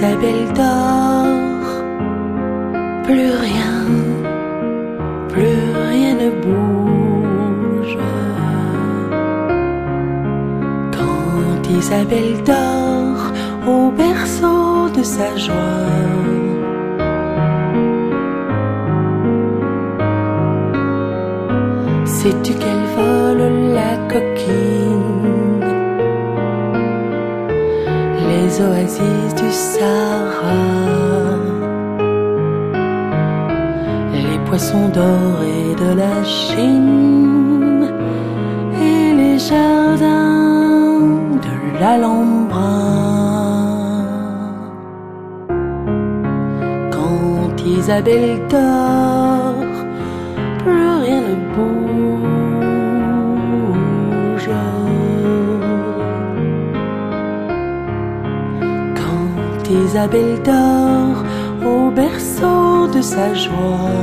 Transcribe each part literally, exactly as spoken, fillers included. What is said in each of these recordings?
Isabelle dort, plus rien, plus rien ne bouge. Quand Isabelle dort au berceau de sa joie, sais-tu qu'elle vole la coquine, les oasis du Sahara, les poissons dorés de la Chine et les jardins de l'Alhambra. Quand Isabelle dort, plus rien ne bouge. Quand Isabelle dort au berceau de sa joie,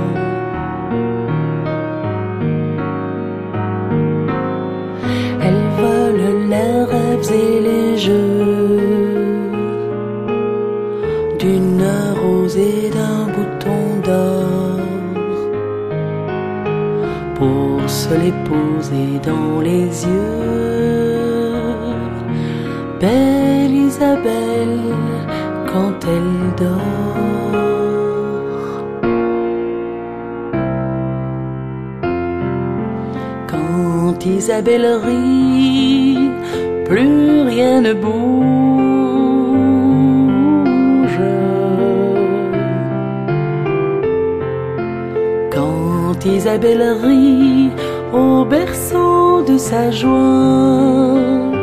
elle vole les rêves et les jeux d'une rose et d'un bouton d'or, pour se les poser dans les yeux. Belle Isabelle quand elle dort. Quand Isabelle rit, plus rien ne bouge. Quand Isabelle rit au berceau de sa joie,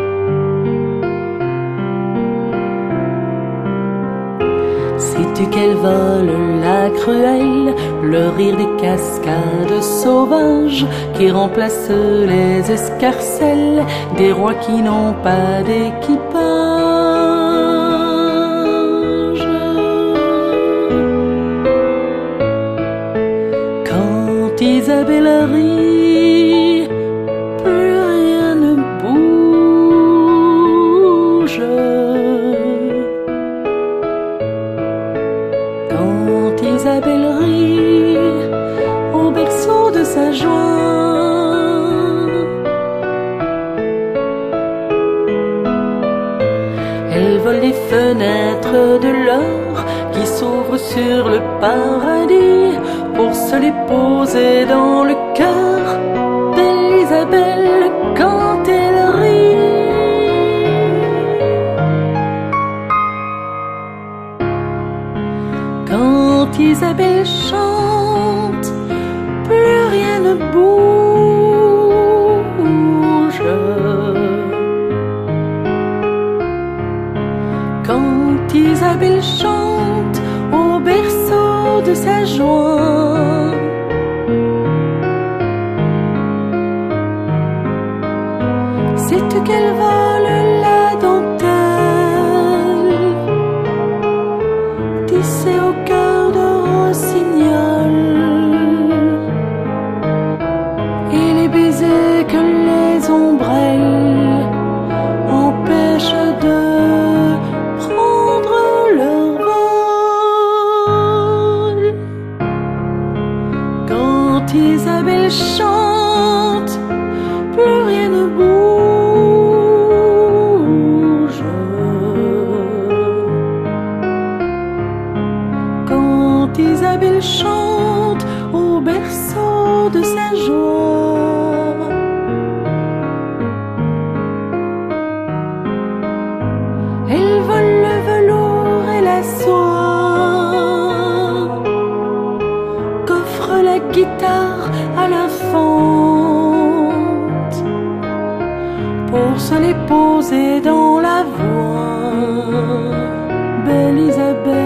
sais-tu qu'elle vole la cruelle, le rire des cascades sauvages qui remplacent les escarcelles des rois qui n'ont pas d'équipage. Quand Isabelle rit, plus rien ne bouge. Quand Isabelle rit au berceau de sa joie, elle vole les fenêtres de l'or qui s'ouvrent sur le paradis pour se les poser dans le cœur d'Isabelle quand elle rit. Quand Isabelle chante, plus rien ne bouge. Quand Isabelle chante au berceau de sa joie, sais-tu qu'elle vole la dentelle tissée au cœur de rossignol, et les baisers que les ombrelles empêchent de prendre leur vol. Quand Isabelle chante, plus rien ne bouge. Quand Isabelle chante au berceau de sa joie, elle vole le velours et la soie qu'offre la guitare à la fente pour se les poser dans la voix. Belle Isabelle